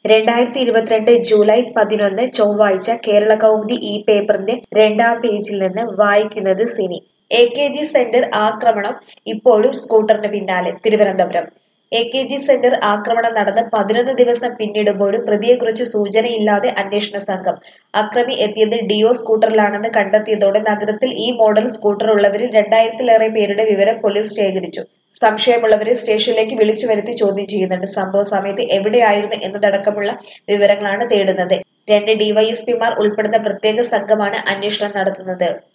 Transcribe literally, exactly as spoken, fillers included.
രണ്ടായിരത്തി ഇരുപത്തിരണ്ട് ജൂലൈ പതിനൊന്ന് ചൊവ്വാഴ്ച കേരള കൗമുദി ഈ പേപ്പറിന്റെ രണ്ടാം പേജിൽ നിന്ന് വായിക്കുന്നത് Sini. A K G centre ആക്രമണം ഇപ്പോഴും സ്കൂട്ടറിന് പിന്നാലെ. Thiruvananthapuram A K G centre ആക്രമണം നടന്ന് പതിനൊന്ന് ദിവസം പിന്നിടുമ്പോഴും പ്രതിയെക്കുറിച്ച് സൂചനയില്ലാതെ അന്വേഷണ സംഘം. അക്രമി എത്തിയത് ഡിയോ സ്കൂട്ടറിലാണെന്ന് കണ്ടെത്തിയതോടെ നഗരത്തിൽ ഈ മോഡൽ സ്കൂട്ടർ ഉള്ളവരിൽ രണ്ടായിരത്തിലേറെ പേരുടെ വിവരം പോലീസ് ശേഖരിച്ചു. സംശയമുള്ളവരെ സ്റ്റേഷനിലേക്ക് വിളിച്ചു വരുത്തി ചോദ്യം ചെയ്യുന്നുണ്ട്. സംഭവ സമയത്ത് എവിടെയായിരുന്നു എന്നതടക്കമുള്ള വിവരങ്ങളാണ് തേടുന്നത്. രണ്ട് ഡിവൈഎസ്പിമാർ ഉൾപ്പെടുന്ന പ്രത്യേക സംഘമാണ് അന്വേഷണം നടത്തുന്നത്.